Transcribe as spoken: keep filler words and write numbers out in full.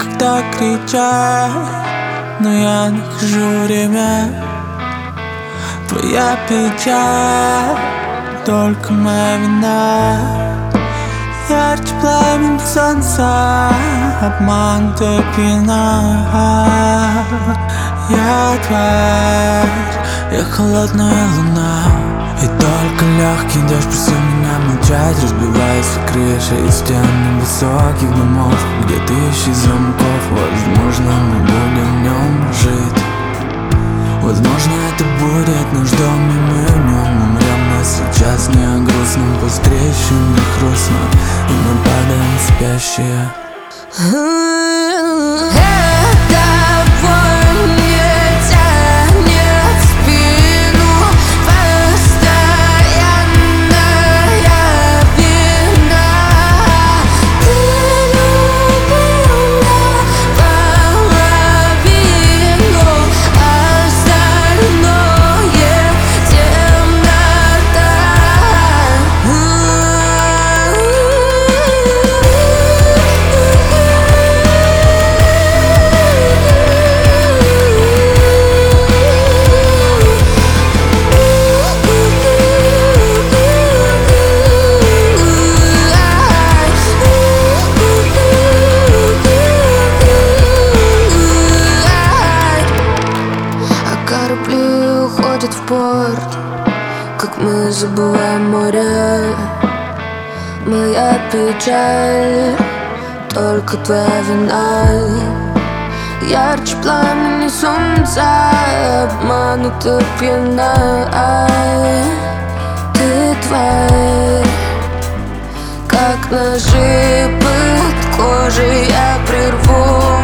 когда кричат, но я нахожу время. Твоя печаль, только моя вина. Ярче пламени солнца, обманутая пьяна. Я тварь, я холодная луна. И только легкий дождь просил меня молчать, разбиваясь о крыши и стены высоких домов, где тысячи замков. Возможно, мы будем в нем жить. Возможно, это будет наш дом, и мы в нем умрем. Но сейчас не о грустном, пусть трещины хрустнут, и мы падаем спящие. Корабли уходят в порт, как мы забываем море. Моя печаль, только твоя вина. Ярче пламени солнца, обманута пьяна. Ты тварь, как ножи под кожей я прерву.